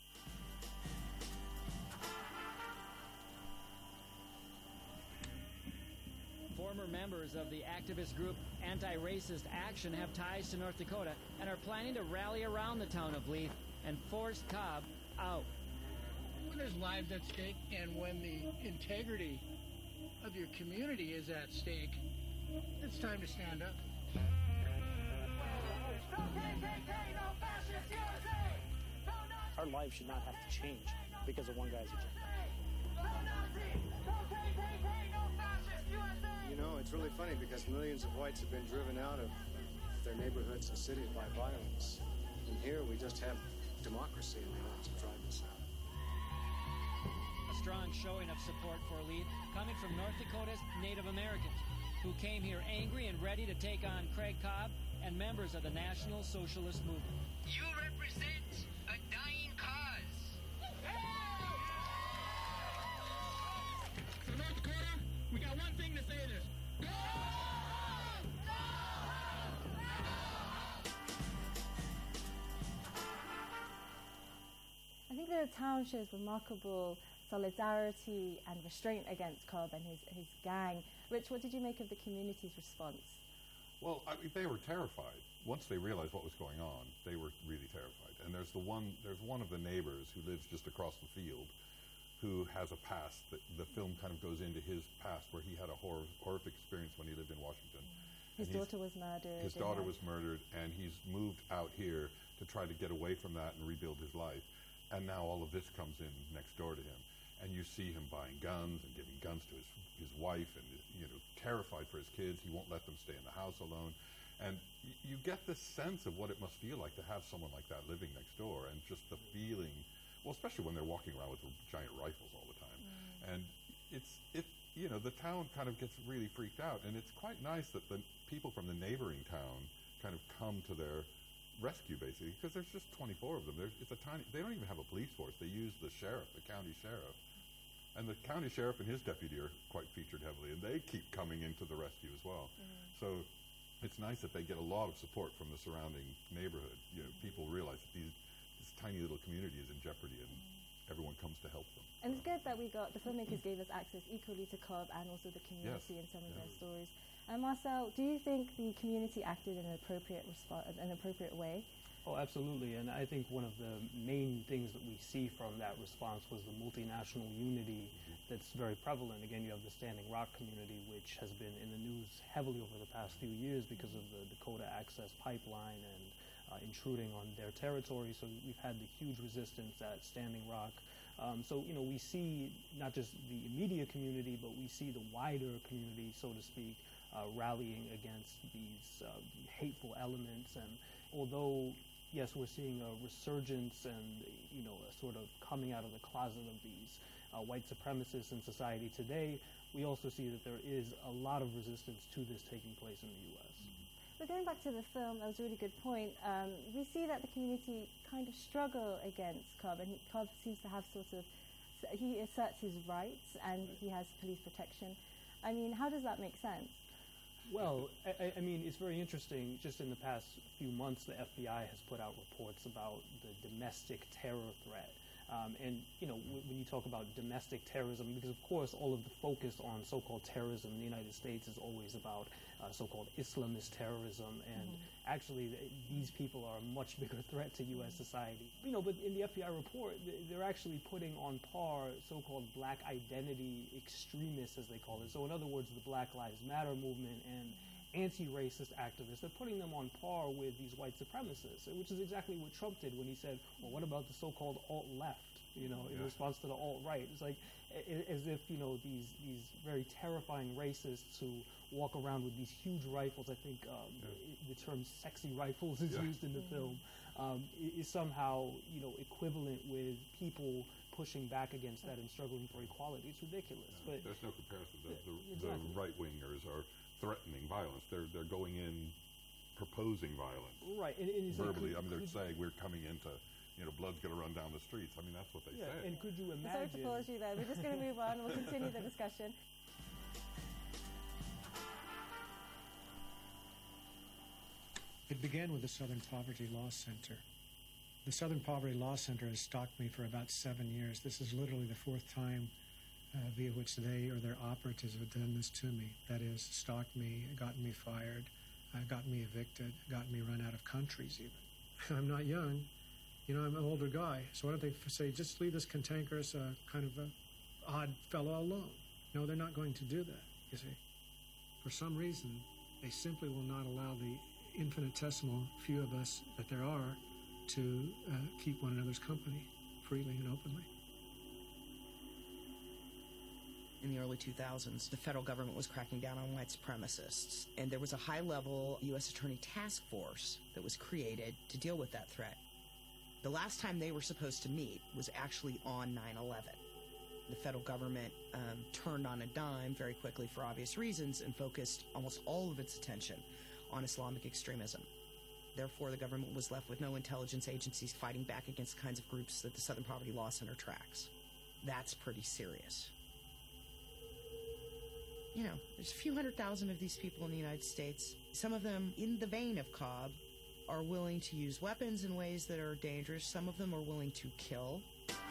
Speaker 6: Former members of the activist group Anti-Racist Action have ties to North Dakota and are planning to rally around the town of Leith and force Cobb out.
Speaker 7: When there's lives at stake and when the integrity of your community is at stake, it's time to stand up.
Speaker 5: Our lives should not have to change because of one guy's agenda.
Speaker 8: You know, it's really funny because millions of whites have been driven out of their neighborhoods and cities by violence. And here we just have democracy and they want to drive us out.
Speaker 6: A strong showing of support for Leith coming from North Dakota's Native Americans, who came here angry and ready to take on Craig Cobb and members of the National Socialist Movement.
Speaker 9: You represent a dying cause.
Speaker 7: So North Dakota, we got one thing to say this. Go! Go!
Speaker 22: I think the town shows remarkable solidarity and restraint against Cobb and his, his gang. Rich, what did you make of the community's response?
Speaker 30: Well, I mean, they were terrified. Once they realized what was going on, they were really terrified. And there's the one, there's one of the neighbors who lives just across the field who has a past. The, the film kind of goes into his past where he had a horror, horrific experience when he lived in Washington.
Speaker 22: His daughter was murdered.
Speaker 30: His daughter was murdered, and he's moved out here to try to get away from that and rebuild his life. And now all of this comes in next door to him. And you see him buying guns and giving guns to his, his wife and, you know, terrified for his kids. He won't let them stay in the house alone. And y- you get this sense of what it must feel like to have someone like that living next door, and just the feeling. well, especially when they're walking around with giant rifles all the time. Mm. And it's, it, you know, the town kind of gets really freaked out, and it's quite nice that the people from the neighboring town kind of come to their rescue, basically, because there's just twenty-four of them. There's, it's a tiny, they don't even have a police force. They use the sheriff, the county sheriff. And the county sheriff and his deputy are quite featured heavily, and they keep coming into the rescue as well. Mm. So it's nice that they get a lot of support from the surrounding neighborhood. You know, people realize that these, this tiny little community is in jeopardy, and mm. everyone comes to help them.
Speaker 22: And it's good that we got, the filmmakers gave us access equally to Cobb and also the community
Speaker 30: yes.
Speaker 22: in some of
Speaker 30: yeah.
Speaker 22: their stories. And Marcel, do you think the community acted in an appropriate respo- an appropriate way?
Speaker 31: Oh, absolutely. And I think one of the main things that we see from that response was the multinational unity mm-hmm. that's very prevalent. Again, you have the Standing Rock community, which has been in the news heavily over the past few years because of the Dakota Access Pipeline and uh, intruding on their territory. So we've had the huge resistance at Standing Rock. Um, so, you know, we see not just the immediate community, but we see the wider community, so to speak, uh, rallying against these uh, hateful elements. And although, yes, we're seeing a resurgence and, you know, a sort of coming out of the closet of these uh, white supremacists in society today, we also see that there is a lot of resistance to this taking place in the U S Mm-hmm.
Speaker 22: But going back to the film, that was a really good point. Um, we see that the community kind of struggle against Cobb, and he, Cobb seems to have sort of, he asserts his rights and he has police protection. I mean, how does that make sense?
Speaker 31: Well, I, I mean, it's very interesting. Just in the past few months, the F B I has put out reports about the domestic terror threat. Um, and, you know, w- when you talk about domestic terrorism, because, of course, all of the focus on so-called terrorism in the United States is always about uh, so-called Islamist terrorism. And mm-hmm. actually, th- these people are a much bigger threat to U S society. You know, but in the F B I report, th- they're actually putting on par so-called black identity extremists, as they call it. So, in other words, the Black Lives Matter movement and anti-racist activists, they're putting them on par with these white supremacists, which is exactly what Trump did when he said, well, what about the so-called alt-left, you know, in yeah. response to the alt-right? It's like a- as if, you know, these these very terrifying racists who walk around with these huge rifles, I think um, yeah. the term sexy rifles is yeah. used in the mm-hmm. film, um, is somehow, you know, equivalent with people pushing back against that and struggling for equality. It's ridiculous.
Speaker 30: No, but there's no comparison. The, the,
Speaker 31: exactly.
Speaker 30: the right-wingers are threatening violence. They're they're going in, proposing violence.
Speaker 31: Right. And, and
Speaker 30: verbally,
Speaker 31: like, could,
Speaker 30: I mean, they're
Speaker 31: could,
Speaker 30: saying we're coming into, you know, blood's going to run down the streets. I mean, that's what they
Speaker 31: yeah,
Speaker 30: say.
Speaker 31: And could you imagine?
Speaker 22: Sorry to pause you there. We're just going to move on. We'll continue the discussion.
Speaker 24: It began with the Southern Poverty Law Center. The Southern Poverty Law Center has stalked me for about seven years. This is literally the fourth time uh, via which they or their operatives have done this to me. That is, stalked me, gotten me fired, uh, gotten me evicted, gotten me run out of countries even. I'm not young. You know, I'm an older guy. So why don't they f- say, just leave this cantankerous uh, kind of a odd fellow alone? No, they're not going to do that, you see. For some reason, they simply will not allow the infinitesimal few of us that there are to uh, keep one another's company freely and openly.
Speaker 3: In the early two thousands, the federal government was cracking down on white supremacists, and there was a high-level U S Attorney task force that was created to deal with that threat. The last time they were supposed to meet was actually on nine eleven. The federal government um, turned on a dime very quickly for obvious reasons and focused almost all of its attention on Islamic extremism. Therefore, the government was left with no intelligence agencies fighting back against the kinds of groups that the Southern Poverty Law Center tracks. That's pretty serious. You know, there's a few hundred thousand of these people in the United States. Some of them, in the vein of Cobb, are willing to use weapons in ways that are dangerous. Some of them are willing to kill.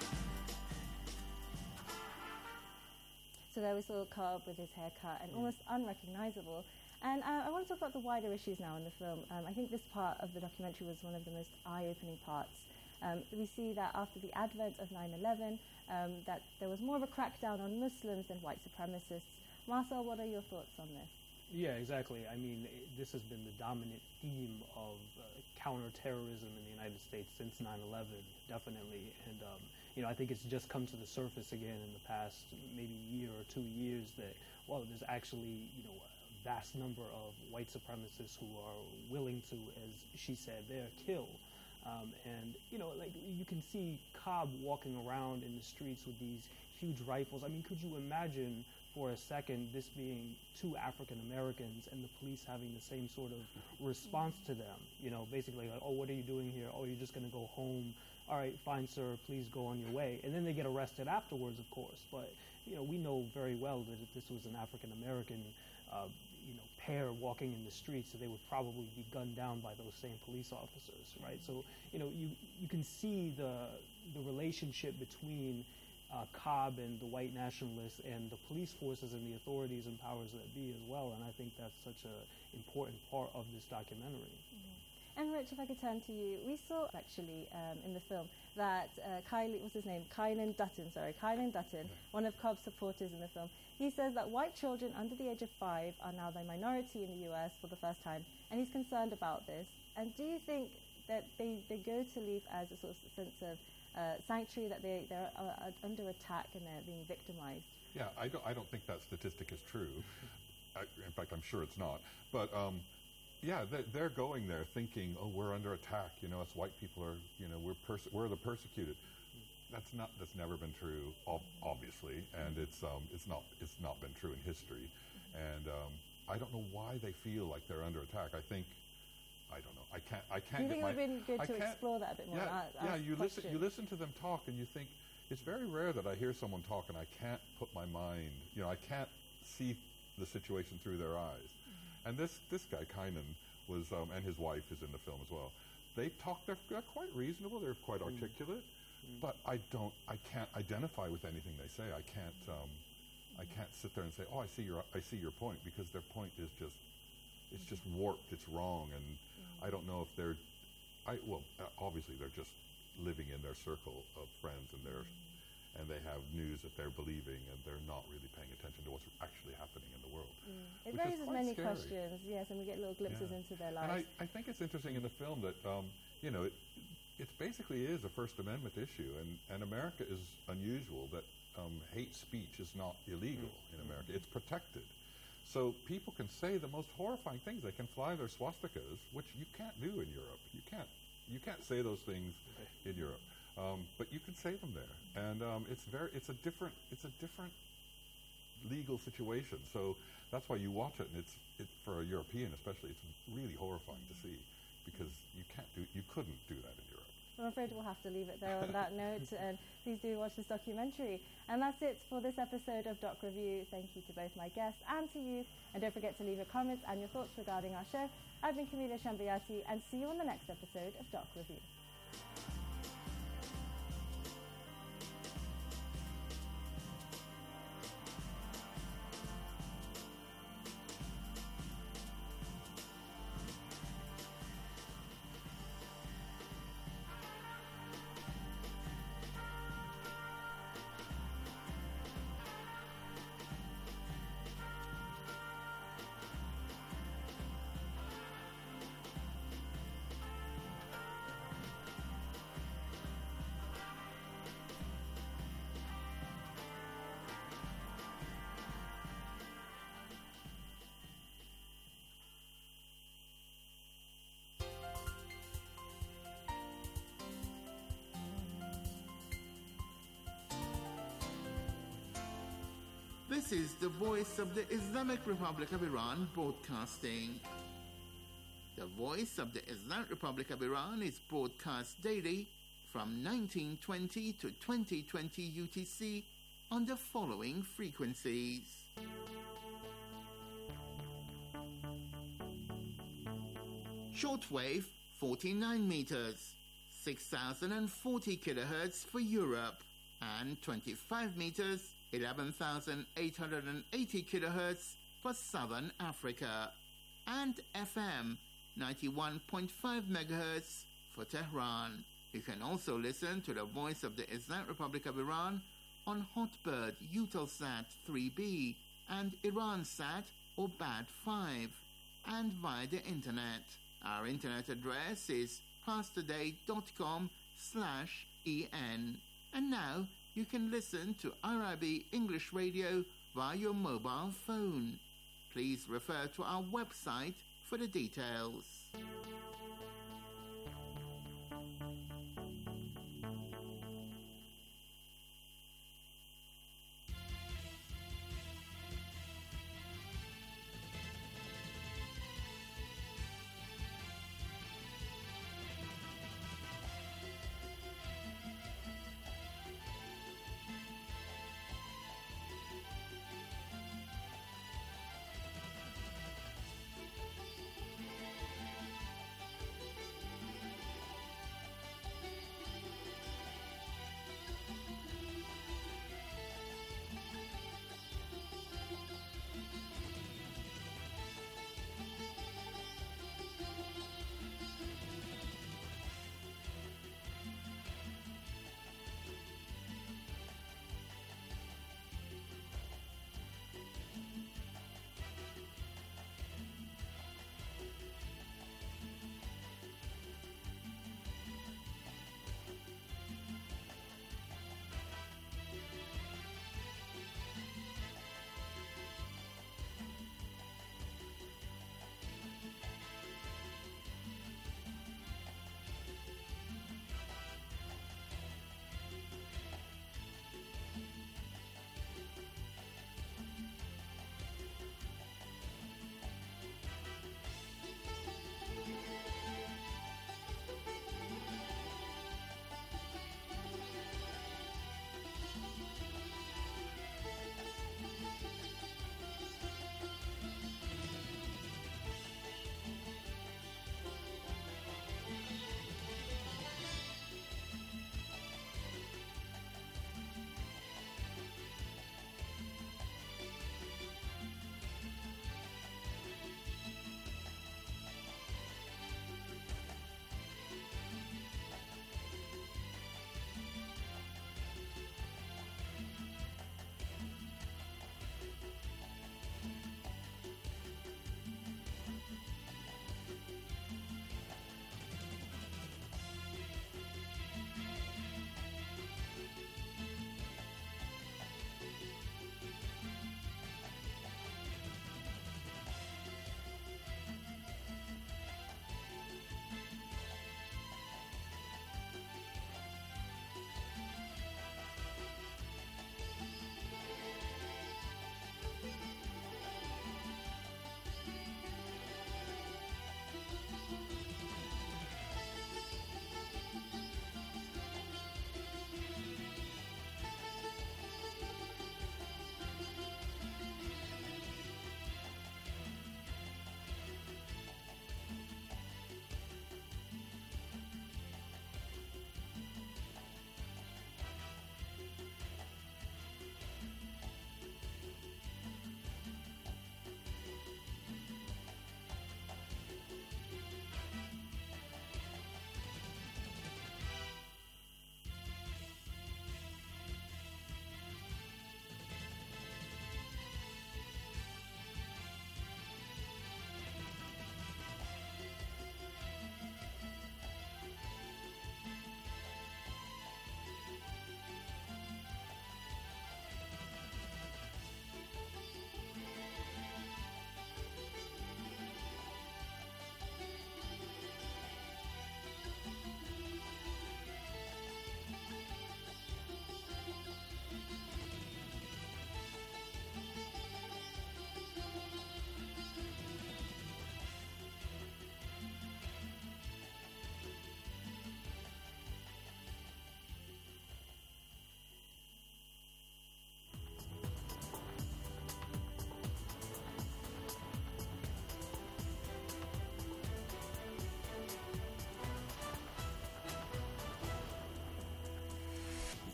Speaker 22: So there we saw Cobb with his haircut and almost unrecognizable. And uh, I want to talk about the wider issues now in the film. Um, I think this part of the documentary was one of the most eye-opening parts. Um, we see that after the advent of nine eleven, um, that there was more of a crackdown on Muslims than white supremacists. Marcel, what are your thoughts on this?
Speaker 31: Yeah, exactly. I mean, this has been the dominant theme of uh, counterterrorism in the United States since nine eleven, definitely. And, um, you know, I think it's just come to the surface again in the past maybe year or two years that, well, there's actually, you know, a vast number of white supremacists who are willing to, as she said there, kill. Um, and, you know, like you can see Cobb walking around in the streets with these huge rifles. I mean, could you imagine for a second this being two African Americans and the police having the same sort of response to them? You know, basically like, oh, what are you doing here? Oh, you're just going to go home. All right, fine, sir, please go on your way. And then they get arrested afterwards, of course. But, you know, we know very well that if this was an African American, uh, you know, pair walking in the streets, so they would probably be gunned down by those same police officers, right? So, you know, you you can see the the relationship between uh, Cobb and the white nationalists and the police forces and the authorities and powers that be as well. And I think that's such an important part of this documentary.
Speaker 22: Mm-hmm. And Rich, if I could turn to you, we saw actually um, in the film that uh, Kylie, what's his name? Kylan Dutton, sorry, Kylan Dutton, yeah. one of Cobb's supporters in the film. He says that white children under the age of five are now the minority in the U S for the first time, and he's concerned about this. And do you think that they, they go to leave as a sort of sense of uh, sanctuary, that they, they're uh, under attack and they're being victimized?
Speaker 30: Yeah, I don't, I don't think that statistic is true. I, in fact, I'm sure it's not. But um, yeah, they're, they're going there thinking, oh, we're under attack. You know, us white people are, you know, we're perse- we're the persecuted. That's not. That's never been true, obviously, and it's um, it's not. It's not been true in history, and um, I don't know why they feel like they're under attack. I think, I don't know. I can't. I can't.
Speaker 22: Do you think
Speaker 30: my,
Speaker 22: it would be good to explore that a bit more?
Speaker 30: Yeah,
Speaker 22: ask,
Speaker 30: yeah.
Speaker 22: ask
Speaker 30: You
Speaker 22: questions.
Speaker 30: listen. You listen to them talk, and you think it's very rare that I hear someone talk and I can't put my mind. You know, I can't see the situation through their eyes. Mm-hmm. And this this guy Kynan was, um, and his wife is in the film as well. They talk. They're, they're quite reasonable. They're quite mm-hmm. articulate. But I don't, I can't identify with anything they say. I can't, um, I can't sit there and say, oh, I see your, I see your point, because their point is just, it's just warped, it's wrong, and mm-hmm. I don't know if they're, I well, uh, obviously they're just living in their circle of friends, and they're, mm-hmm. and they have news that they're believing, and they're not really paying attention to what's actually happening in the world.
Speaker 22: Mm. It raises many scary. questions, yes, and we get little glimpses yeah. into their lives.
Speaker 30: And I, I think it's interesting in the film that, um, you know, it, it basically is a First Amendment issue, and, and America is unusual that um, hate speech is not illegal mm-hmm. in America. It's protected. So people can say the most horrifying things. They can fly their swastikas, which you can't do in Europe. You can't you can't say those things in Europe, um, but you can say them there. And um, it's very it's a different it's a different legal situation. So that's why you watch it, and it's it, for a European especially, it's really horrifying to see, because you can't do you couldn't do that in Europe.
Speaker 22: I'm afraid we'll have to leave it there on that note, and please do watch this documentary. And that's it for this episode of Doc Review. Thank you to both my guests and to you. And don't forget to leave your comments and your thoughts regarding our show. I've been Camelia Shambayati, and see you on the next episode of Doc Review.
Speaker 10: This is the voice of the Islamic Republic of Iran broadcasting. The voice of the Islamic Republic of Iran is broadcast daily from nineteen twenty to twenty twenty U T C on the following frequencies. Shortwave forty-nine meters, six thousand forty kilohertz for Europe, and twenty-five meters, eleven thousand eight hundred eighty kilohertz for Southern Africa, and F M ninety-one point five megahertz for Tehran. You can also listen to the voice of the Islamic Republic of Iran on Hotbird Eutelsat three B and Iransat or B A D five, and via the internet. Our internet address is pastoday.com slash en. And now you can listen to R I B English Radio via your mobile phone. Please refer to our website for the details.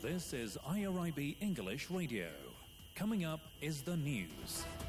Speaker 11: This is I R I B English Radio. Coming up is the news.